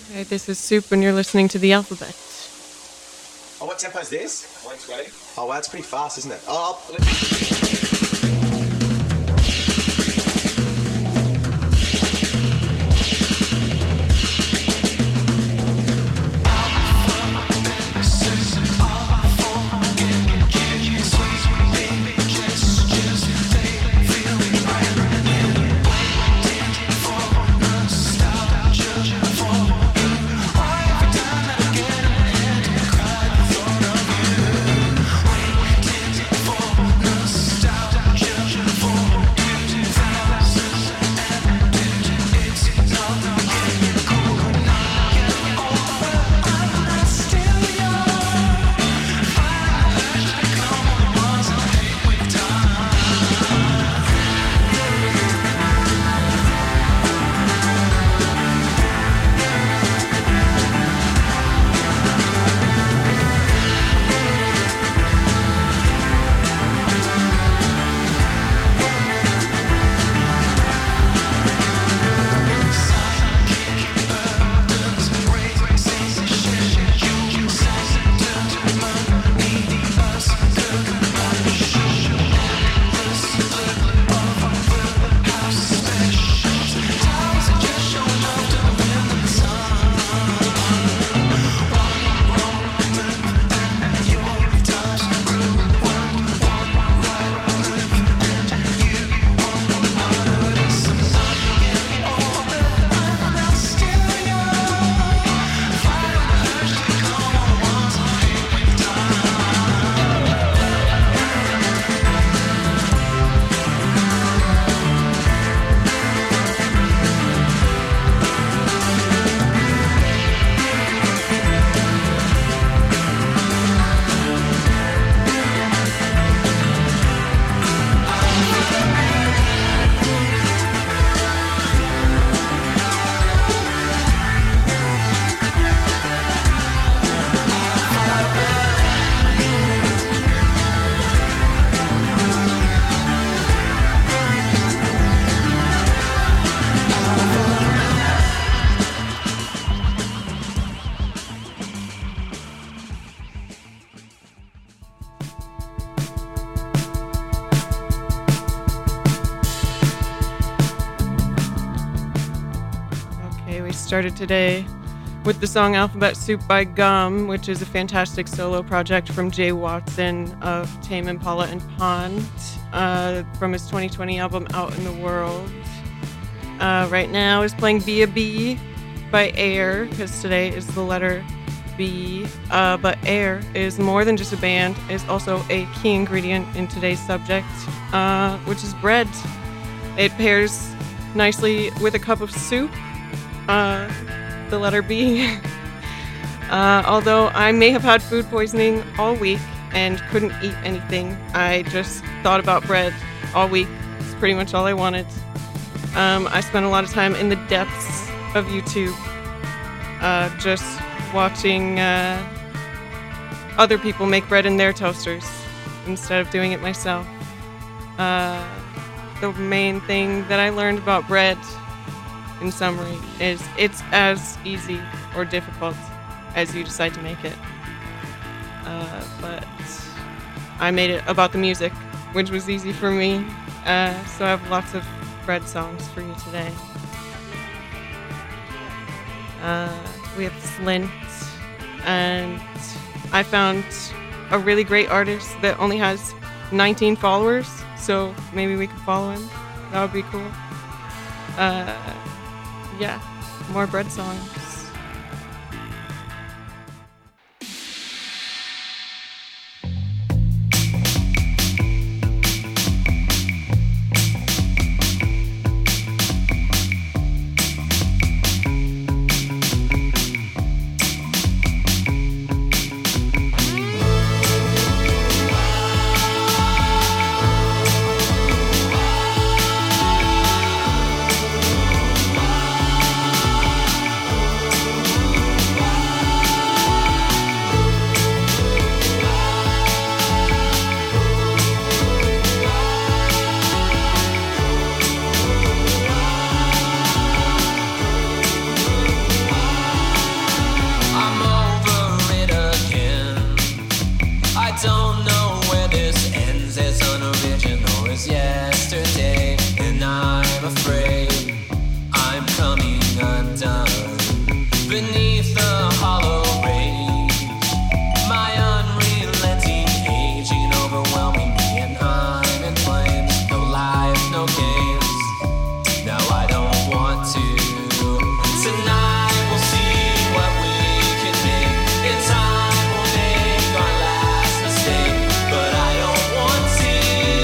Hey, this is Soup, and you're listening to The Alphabet. Oh, what tempo is this? 120. Oh, wow, it's pretty fast, isn't it? Oh, Started today with the song Alphabet Soup by Gum, which is a fantastic solo project from Jay Watson of Tame Impala and Pond from his 2020 album Out in the World. Right now is playing Be a Bee by Air, because today is the letter B. But Air is more than just a band, is also a key ingredient in today's subject, which is bread. It pairs nicely with a cup of soup. The letter B. Although I may have had food poisoning all week and couldn't eat anything, I just thought about bread all week. It's pretty much all I wanted. I spent a lot of time in the depths of YouTube, just watching other people make bread in their toasters instead of doing it myself. The main thing that I learned about bread, in summary, is it's as easy or difficult as you decide to make it. But I made it about the music, which was easy for me. So I have lots of bread songs for you today. We have Slint, and I found a really great artist that only has 19 followers, so maybe we could follow him. That would be cool. Yeah, more bread songs. beneath the hollow rage, my unrelenting aging overwhelming me, and I'm in flames. No life, no games. Now I don't want to. Tonight we'll see what we can make. In time we'll make our last mistake, but I don't want to.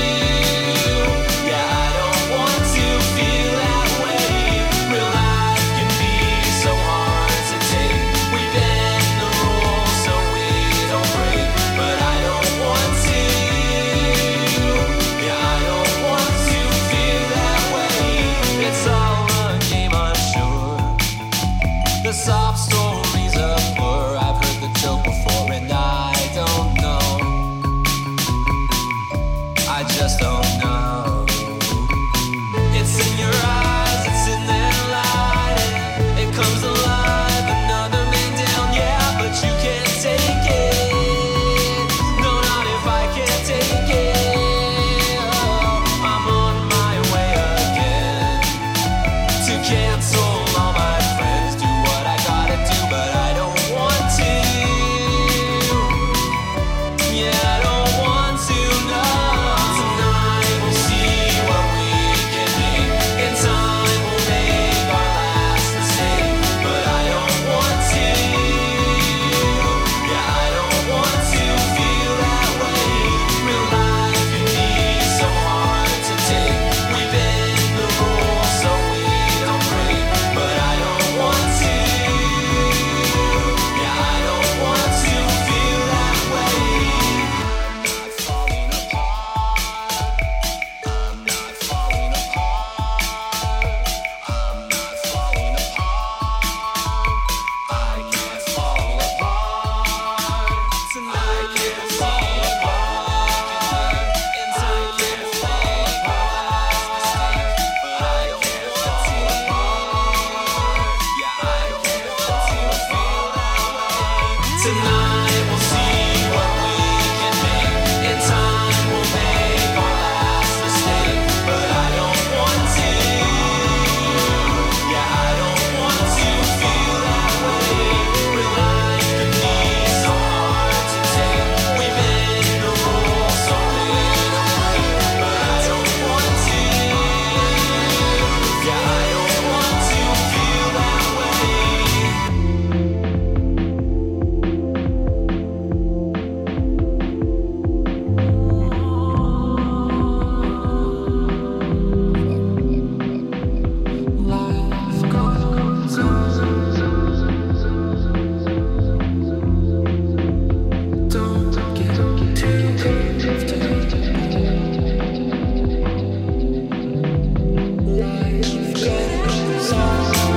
Yeah, I don't want to feel that way. Real life can be so hard to take. We bend the rules so we don't break, but I don't want to. Yeah, I don't want to feel that way. It's all a game, I'm sure. The sob story's a blur. I've heard the joke before and I don't know. I just don't know. It's in your eyes, it's in their light. It comes alive, another man down, yeah, but you can't take it. No, not if I can't take it. Oh, I'm on my way again to cancel all my friends. Do what I gotta do, but I don't want to. Yeah, I don't want to, no. Tonight we'll see what we can make. In time we'll make our last mistake, but I don't want to. Yeah, I don't want to feel that way. Real life can be so hard to take. We bend the rules so we don't break, but I don't want to. Yeah, I don't want to feel that way. I'm not falling apart. I'm not falling apart. I'm not falling apart. I can't fall apart. Tonight I can't fall apart. And I can't fall apart. But I don't want to apart. Yeah, I don't want to feel that way. Tonight we'll see what we can make. In time we'll make our last mistake, but I don't want to. Yeah, I don't want to feel that way. Real life can be so hard to take. We bend the rules so we don't break, but I don't want to. Yeah, I don't want to feel that way. Life goes on. Don't get too drifted. Life goes on.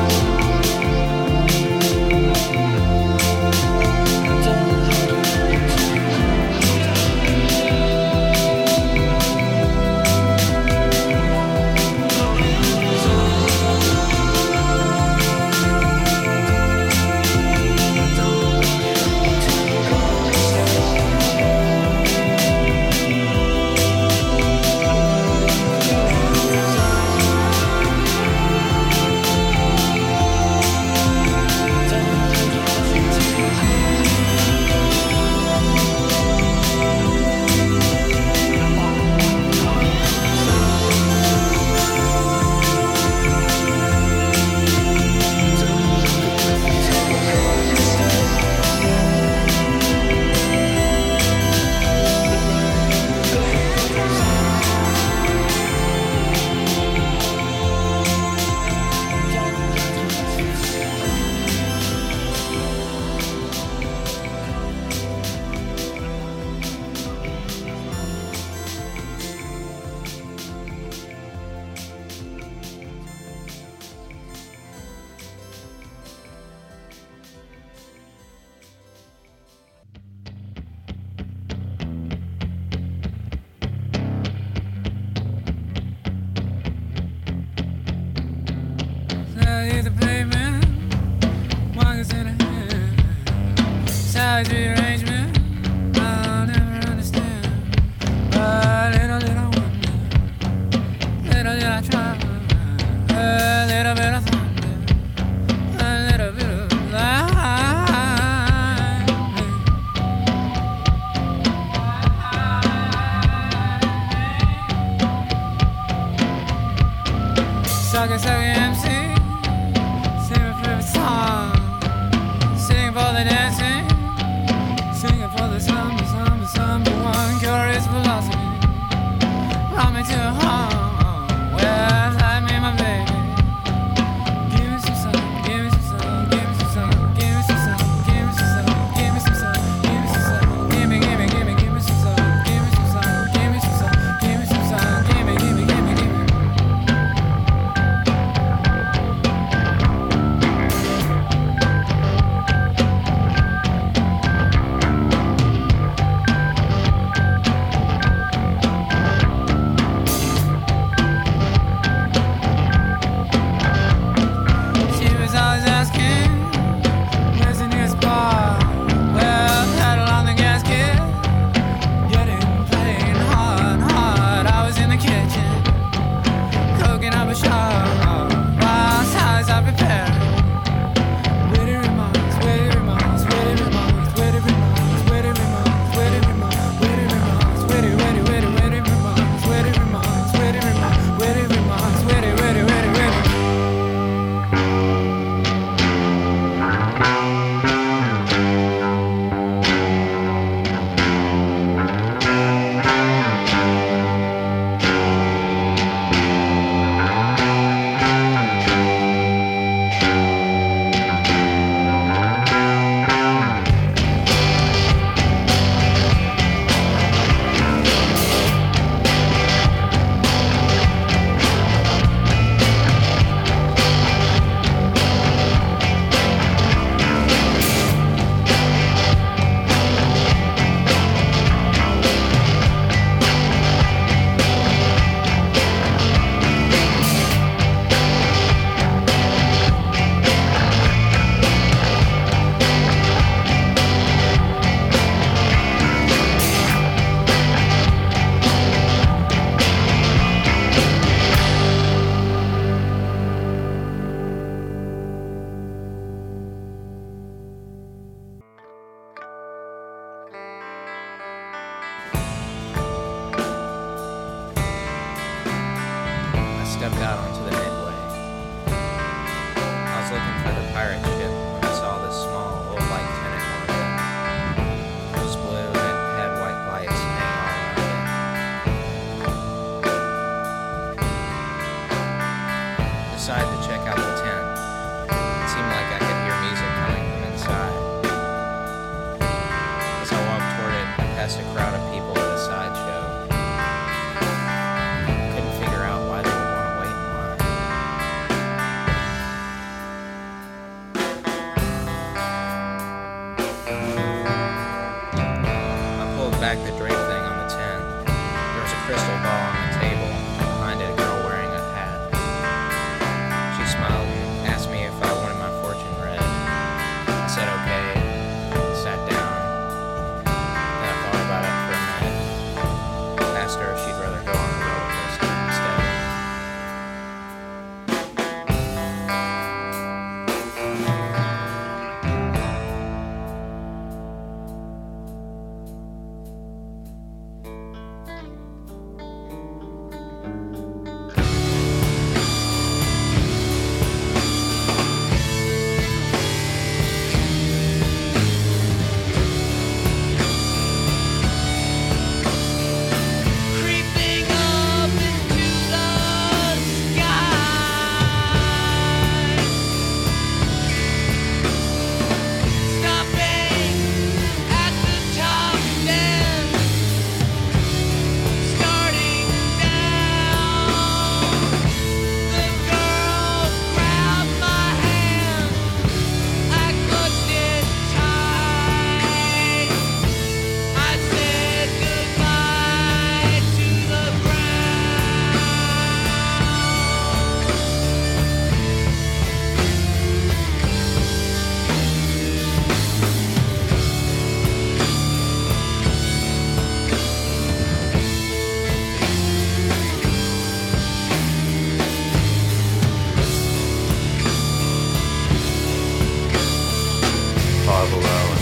The pavement, walkers in a hand, size rearrangement, I'll never understand. But little did I wonder, little did I try, a little bit of thunder, a little bit of light.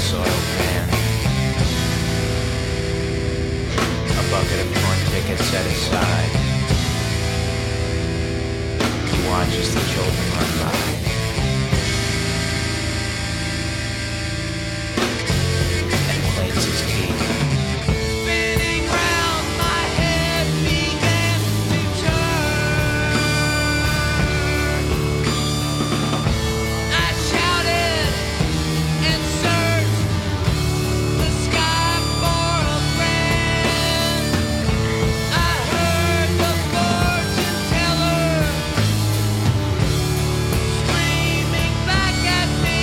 soiled pan. A bucket of torn tickets set aside. He watches the children run by. And cleans his teeth. Spinning round, my head began to turn. I shouted and searched the sky for a friend. I heard the fortune teller screaming back at me.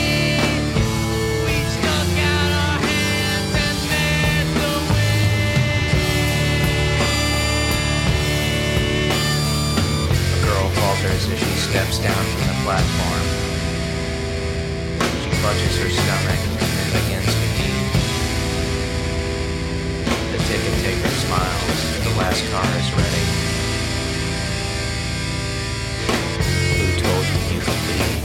We stuck out our hands and met the A girl falters as she steps down from the platform. She clutches her stomach and then begins to eat. The ticket taker smiles. The last car is ready. Who told you you could leave?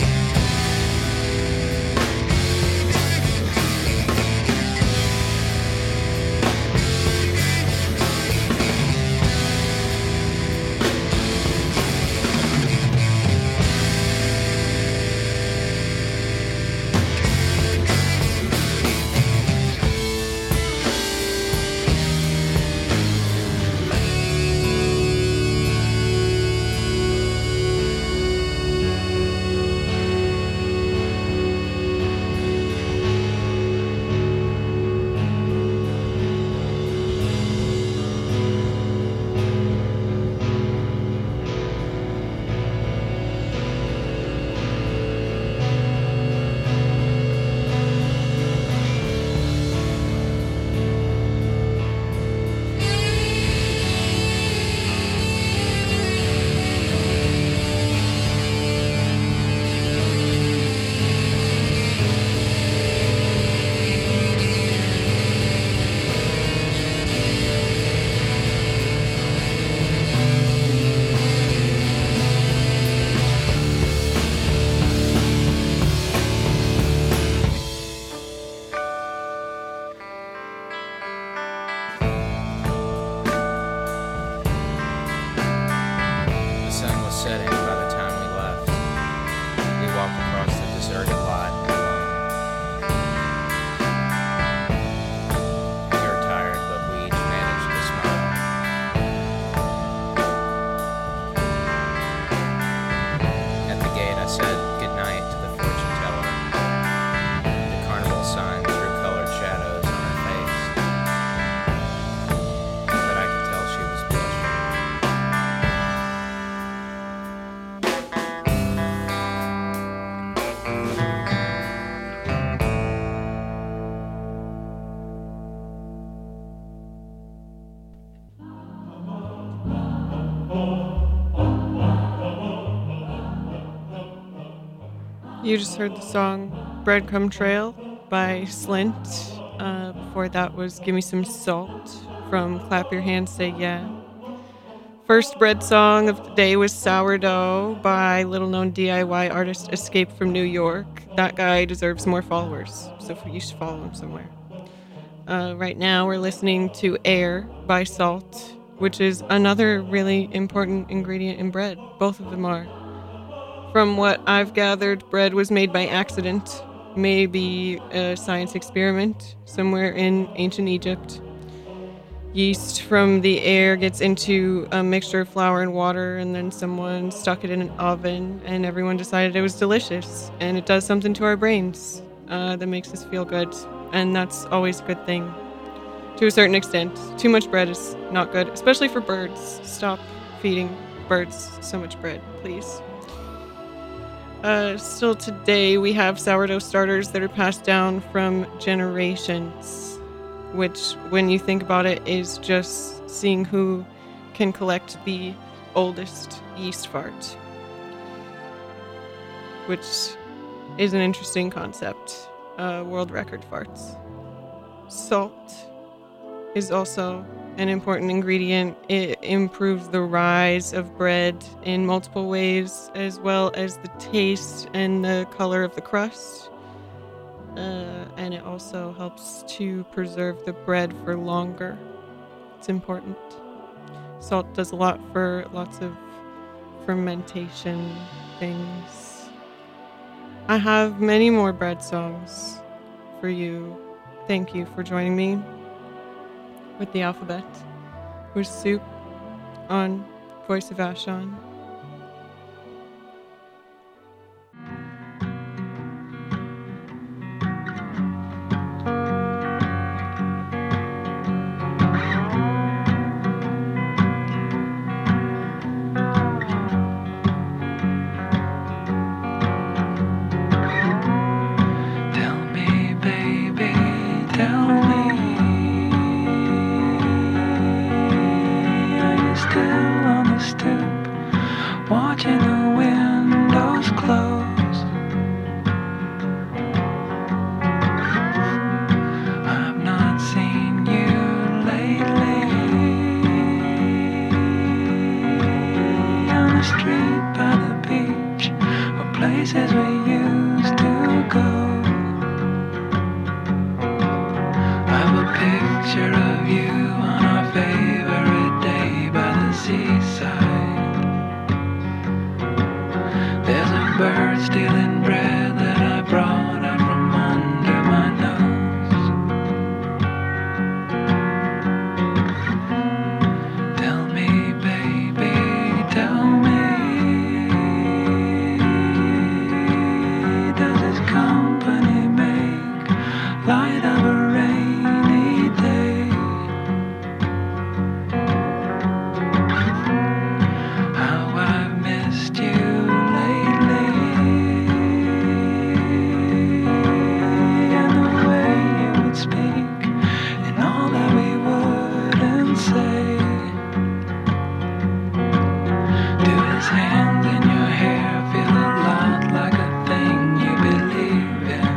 The sun was setting by the time we left. We walked across the deserted lot alone. We were tired, but we each managed to smile. At the gate, I said goodnight to the fortune teller. The carnival sign threw colored shadows on her face. But I could tell she was blushing. You just heard the song Breadcrumb Trail by Slint. Before that was Give Me Some Salt from Clap Your Hands, Say Yeah. First bread song of the day was Sourdough by little-known DIY artist Escape from New York. That guy deserves more followers, so you should follow him somewhere. Right now we're listening to Air by Salt, which is another really important ingredient in bread. Both of them are. From what I've gathered, bread was made by accident, maybe a science experiment somewhere in ancient Egypt. Yeast from the air gets into a mixture of flour and water, and then someone stuck it in an oven, and everyone decided it was delicious, and it does something to our brains that makes us feel good, and that's always a good thing. To a certain extent. Too much bread is not good, especially for birds. Stop feeding birds so much bread, please. Still today, we have sourdough starters that are passed down from generations, which, when you think about it, is just seeing who can collect the oldest yeast fart, which is an interesting concept. World record farts. Salt is also an important ingredient. It improves the rise of bread in multiple ways, as well as the taste and the color of the crust. and it also helps to preserve the bread for longer. It's important. Salt does a lot for lots of fermentation things. I have many more bread songs for you. Thank you for joining me with the alphabet. With Soup on Voice of Ashon. Tell me, baby, tell me, are you still on the stoop, watching the windows close? I've not seen you lately on the street, by the beach, or places we used to go. I have a picture of you on our favorite day by the seaside. There's a bird stealing bread that I brought out from under my nose. Tell me, baby, tell me, does this company make light of a rainy day? How I've missed you lately, and the way you would speak, and all that we wouldn't say. Do his hands in your hair feel a lot like a thing you believe in?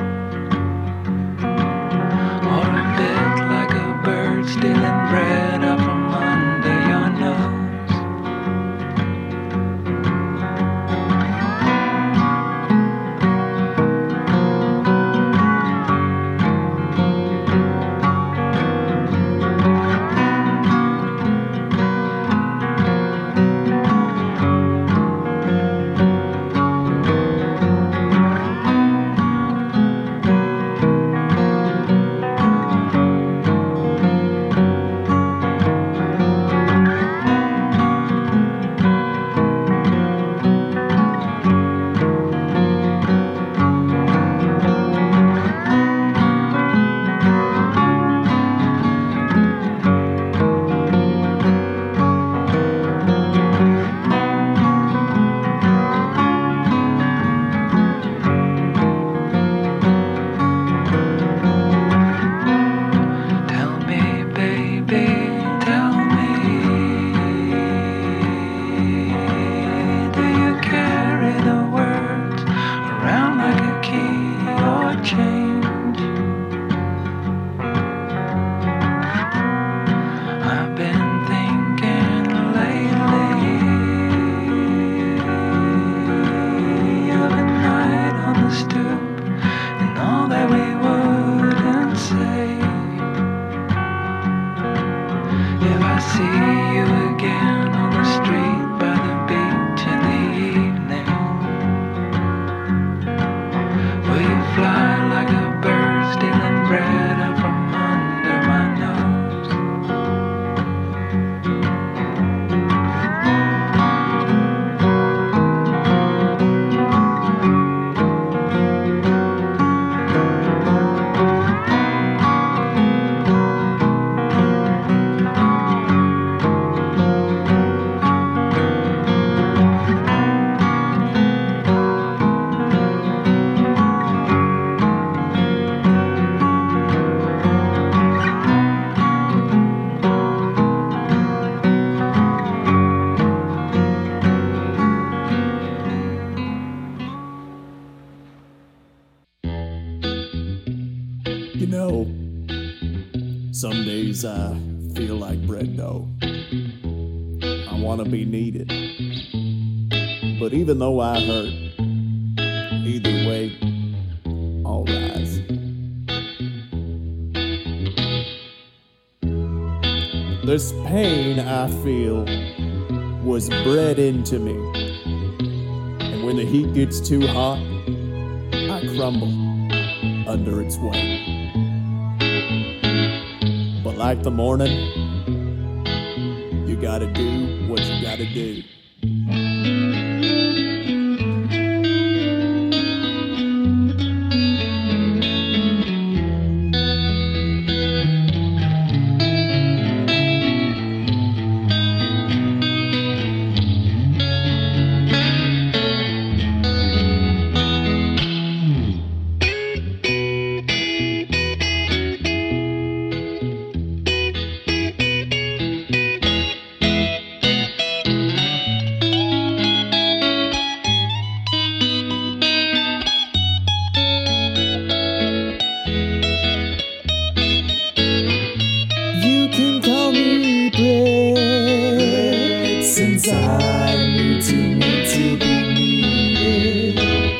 Or a bit like a bird stealing bread up from under your nose? Tell me, baby, tell me, do you carry the words around like a key or change? I've been thinking lately of a night on the stoop and all that we wouldn't say. If I see you again on the street by the beach in the evening, will you fly like a bird stealing bread out from under my nose? You know, some days I feel like bread dough. I want to be needed. But even though I hurt, either way, I'll rise. This pain I feel was bred into me. And when the heat gets too hot, I crumble under its weight. But like the morning, you gotta do what you gotta do. You can call me bread, since I need to be needed.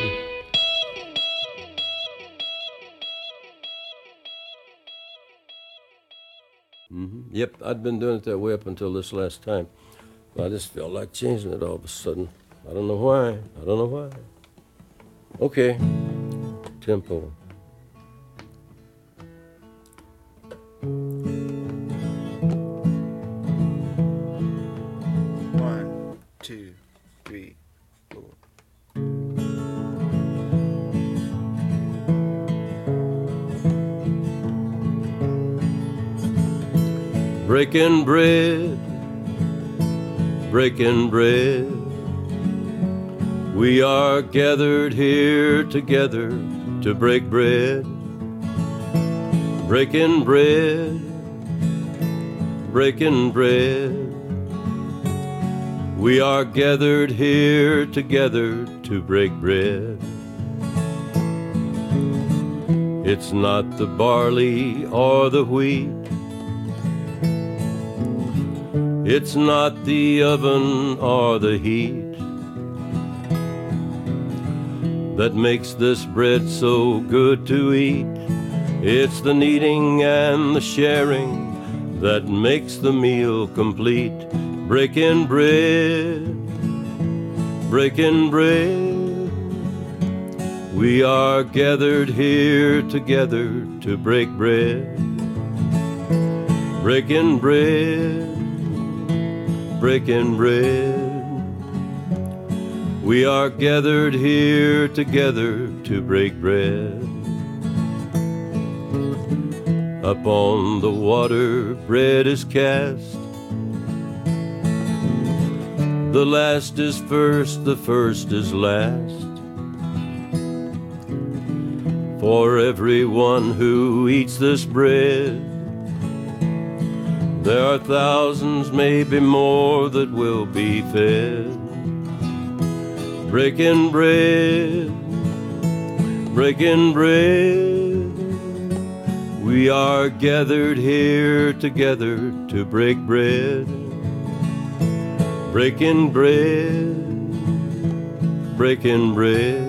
Yep, I'd been doing it that way up until this last time. I just felt like changing it all of a sudden. I don't know why. Okay, tempo. One, two, three, four. Breaking bread, breaking bread. We are gathered here together to break bread. Breaking bread, breaking bread. We are gathered here together to break bread. It's not the barley or the wheat. It's not the oven or the heat that makes this bread so good to eat. It's the kneading and the sharing that makes the meal complete. Breaking bread, breaking bread. We are gathered here together to break bread. Breaking bread, breaking bread. We are gathered here together to break bread. Upon the water bread is cast. The last is first, the first is last. For everyone who eats this bread, there are thousands, maybe more, that will be fed. Breaking bread, breaking bread. We are gathered here together to break bread. Breaking bread, breaking bread.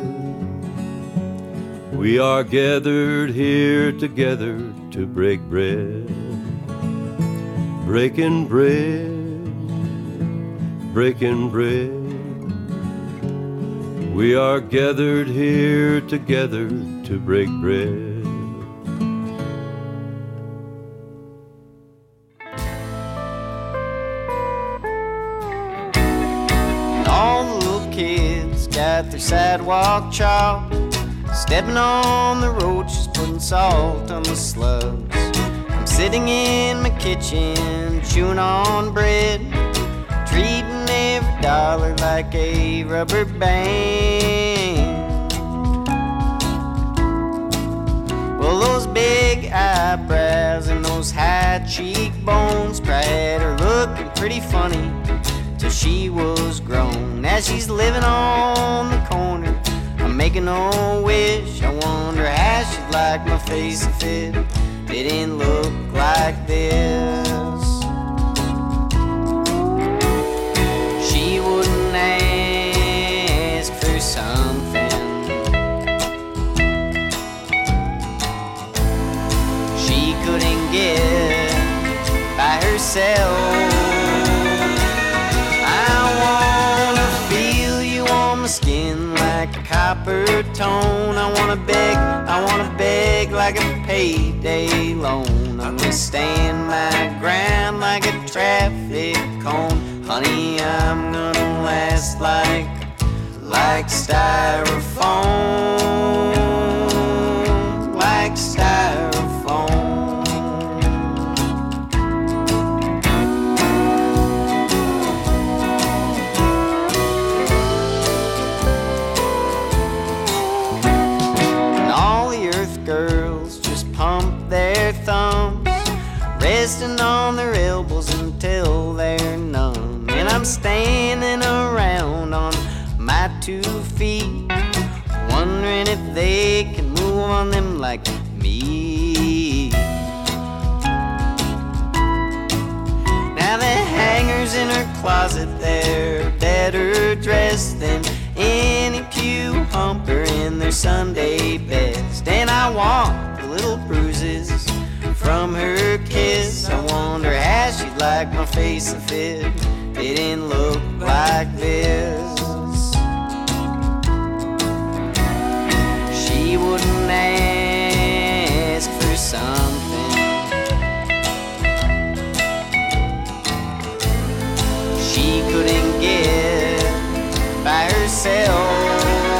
We are gathered here together to break bread. Breaking bread, breaking bread. We are gathered here together to break bread. All the little kids got their sidewalk chalk, stepping on the roaches, putting salt on the slugs. I'm sitting in my kitchen, chewing on bread, treating every dollar like a rubber band. Well, those big eyebrows and those high cheekbones probably had her looking pretty funny till she was grown. As she's living on the corner, I'm making a wish. I wonder how she'd like my face if it didn't look like this. She wouldn't ask for something she couldn't get by herself. copper tone. I wanna beg like a payday loan. I'm gonna stand my ground like a traffic cone. Honey, I'm gonna last like styrofoam, like styrofoam. And all the earth girls just pump their thumbs, resting on their elbows until they're numb. And I'm standing around on my 2 feet, wondering if they can move on them like me. Now the hangers in her closet, they're better dressed than any pew humper in their Sunday best. And I want the little bruises from her kiss. I wonder how she'd like my face if it didn't look like this. She wouldn't ask for something she couldn't get by herself.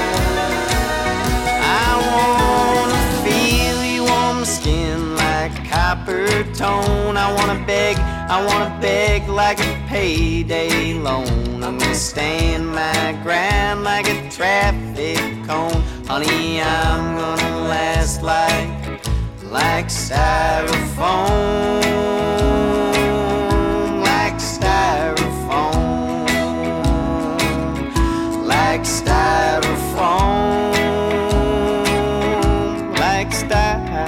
I wanna feel you on my skin like copper tone. I wanna beg like a payday loan. I'm gonna stand my ground like a traffic cone. Honey, I'm gonna last like styrofoam, like styrofoam, like styrofoam, like styrofoam.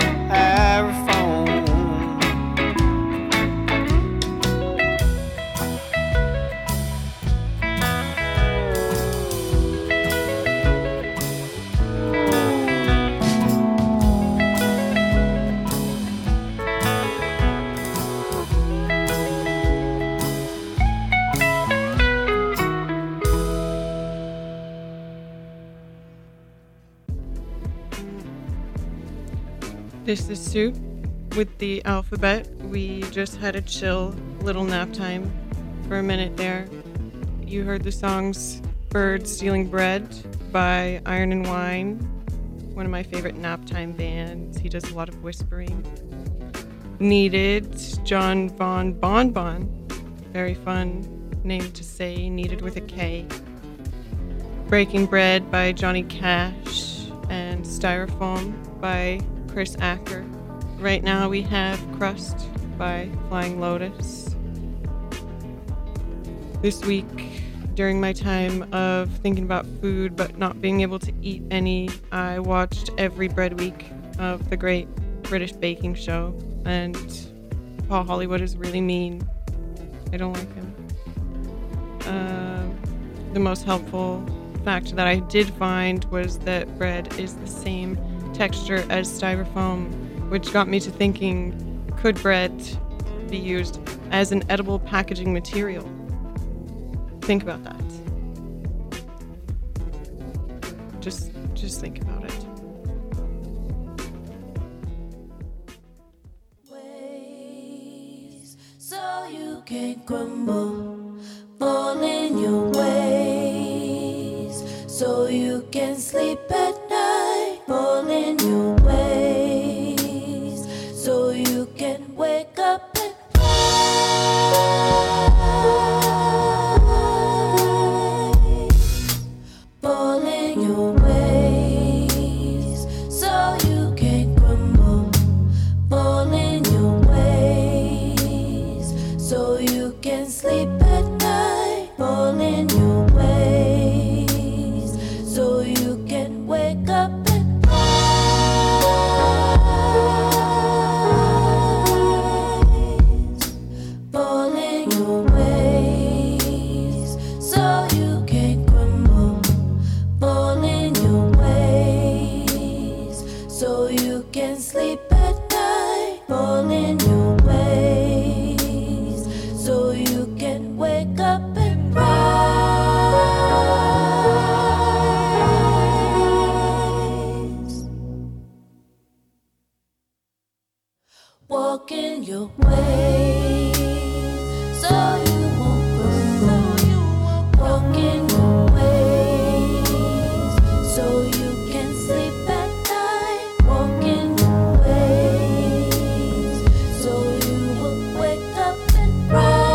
This is Soup with the alphabet. We just had a chill little nap time for a minute there. You heard the songs Bird Stealing Bread by Iron and Wine, one of my favorite nap time bands. He does a lot of whispering. Needed, John Von Bon Bon. Very fun name to say, Needed with a K. Breaking Bread by Johnny Cash and Styrofoam by Chris Acker. Right now we have Crust by Flying Lotus. This week, during my time of thinking about food but not being able to eat any, I watched every bread week of the Great British Baking Show, and Paul Hollywood is really mean. I don't like him. The most helpful fact that I did find was that bread is the same texture as styrofoam, which got me to thinking, could bread be used as an edible packaging material? Think about that. Just think about it. Ways so you can crumble, fall in your ways, so you can sleep at night, fall in your ways, so you can wake up and rise, fall in your ways, so you can crumble, fall in your ways, so you can sleep at night, fall in your ways, so you can wake up and rise, fall in your ways, so you can crumble, fall in your ways, so you can sleep at night, fall in your ways, so you can wake up and rise. walking your way, so you won't crumble. Walking your ways, so you can sleep at night. Walking your ways, so you will wake up and rise.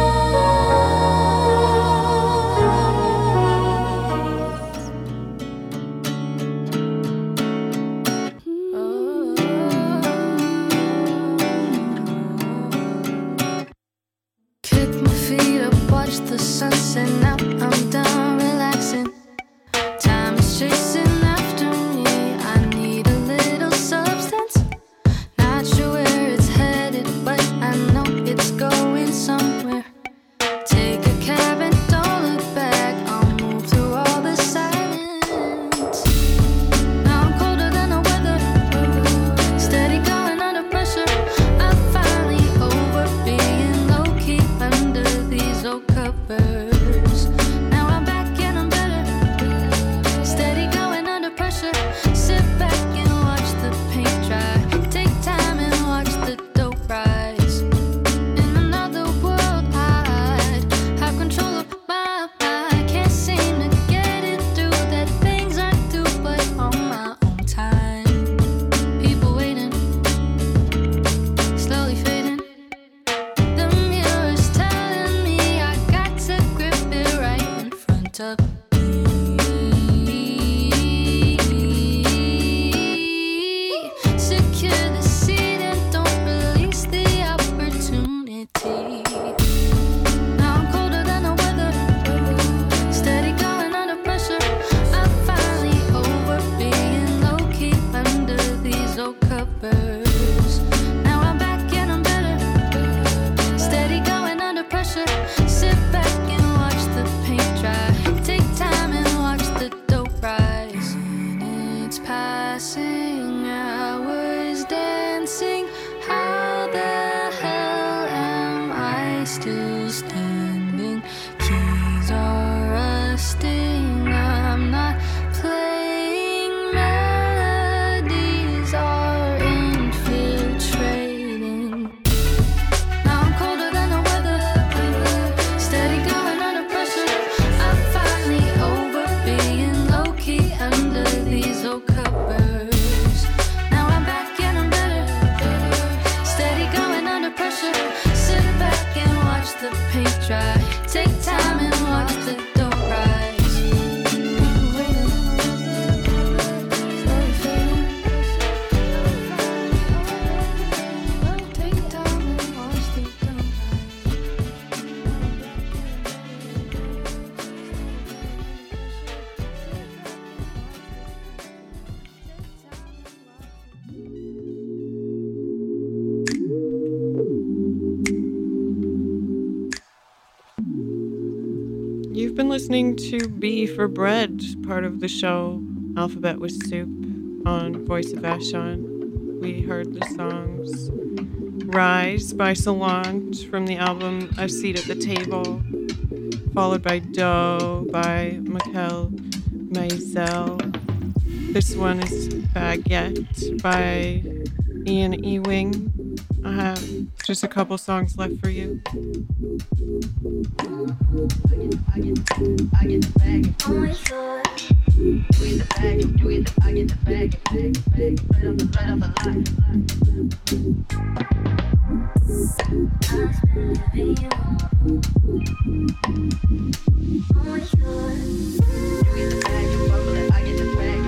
Kick my feet up, watch the sunset. Now I'm done relaxing. Time is chasing after me. I need a little substance. Not sure where it's headed, but I know it's going somewhere. Take a cab and don't look back. I'll move through all the silence. Now I'm colder than the weather. Steady going under pressure. I'm finally over being low key under these old covers. Now I'm back and I'm better. Steady going under pressure. Sit back and watch the paint dry. Take time and watch the dope rise. In another world, I'd have control of my mind. Can't seem to get it through that things I do, but on my own time. People waiting, slowly fading. The mirror's telling me I got to grip it right in front of me. Secure the seat and don't release the opportunity. Now I'm colder than the weather. Steady going under pressure. I'm finally over being low key under these old covers. Now I'm back and I'm better. Steady going under pressure. Sit back and watch the paint dry. Take time and watch the dope rise. It's passing hours dancing. How the hell am I still standing? Keys are rusting. I'm not playing. Melodies are infiltrating. Now I'm colder than the weather. Steady going under pressure. I'm finally over being low key under these old covers. Now I'm back and I'm better. Steady going under pressure. Sit back and watch the paint dry. Take time and watch the dough rise. People waiting, slowly fading. Take time and watch the dough You've been listening to B for Bread, part of the show Alphabet with Soup on Voice of Vashon. We heard the songs Rise by Solange from the album A Seat at the Table, followed by Doe by Mikel Maisel. This one is Baguette by Ian Ewing. I have just a couple songs left for you. I get the bag. Oh my God. You get the bag. I get the bag. Right off the line. I spend every year. Oh my God. You get the bag. You bubble it. I get the bag.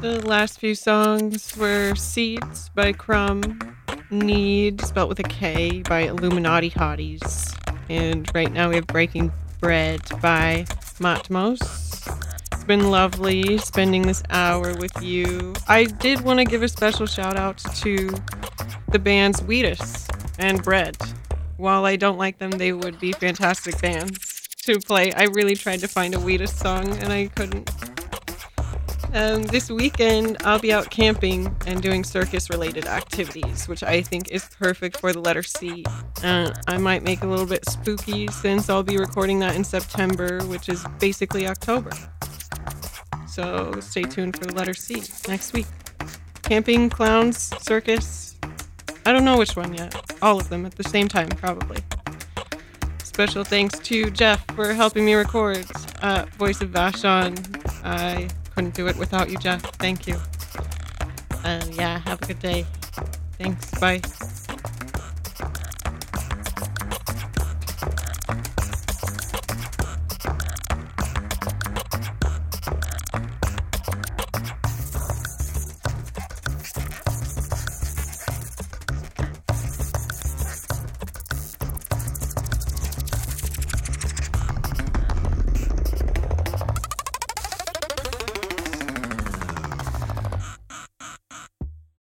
The last few songs were Seeds by Crumb, Need, spelled with a K, by Illuminati Hotties. And right now we have Breaking Bread by Matmos. It's been lovely spending this hour with you. I did want to give a special shout out to the bands Wheatus and Bread. While I don't like them, they would be fantastic bands to play. I really tried to find a Wheatus song and I couldn't. This weekend, I'll be out camping and doing circus-related activities, which I think is perfect for the letter C. I might make a little bit spooky since I'll be recording that in September, which is basically October. So stay tuned for the letter C next week. Camping, clowns, circus. I don't know which one yet. All of them at the same time, probably. Special thanks to Jeff for helping me record. Voice of Vashon. I couldn't do it without you, Jeff. Thank you. Yeah, have a good day. Thanks. Bye.